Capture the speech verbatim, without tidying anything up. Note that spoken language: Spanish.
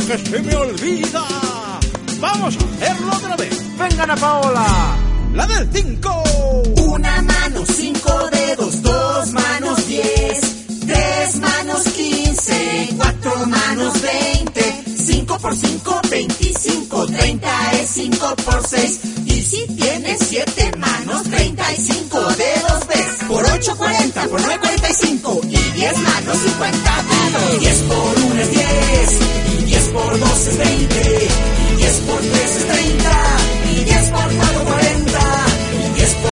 que se me olvida. Vamos a hacerlo otra vez. ¡Venga, Ana Paola! La del cinco. Una mano, cinco dedos, dos manos, diez. Tres manos, quince. Cuatro manos, veinte. Cinco por cinco, veinticinco. Treinta es cinco por seis. Y si tienes siete manos, treinta y cinco dedos ves. Por ocho, cuarenta. Por nueve, cuarenta y cinco. Y diez manos, cincuenta dedos. Diez por